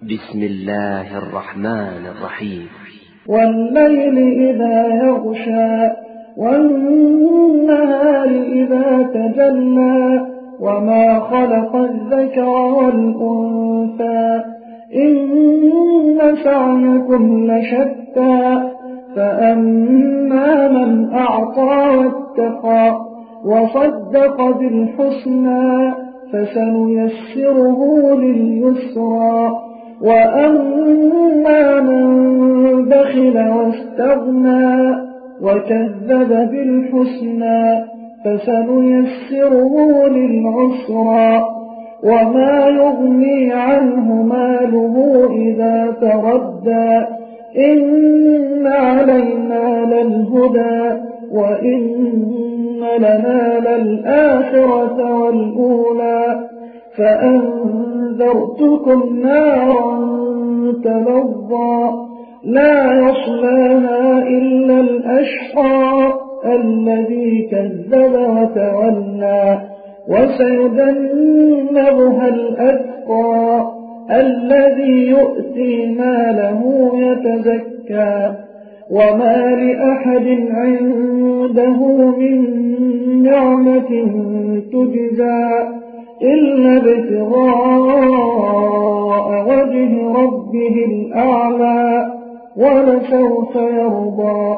بسم الله الرحمن الرحيم. والليل إذا يغشى والنهار إذا تجلى وما خلق الذكر والأنثى إن سعيكم لشتى فأما من أعطى واتقى وصدق بالحسنى فسنيسره لليسرى وأما من بخل واستغنى وكذب بالحسنى فسنيسره للعسرى وما يغني عنه ماله إذا تردى إن علينا للهدى وإن لنا للآخرة والأولى فأنذرتكم نارا تلظى لا يصلاها إلا الأشقى الذي كذب وتولى وسيجنبها الأتقى الذي يؤتي ماله يتزكى وما لأحد عنده من نعمة تجزى إلا ابتغاء وجه ربه الأعلى ولسوف يرضى.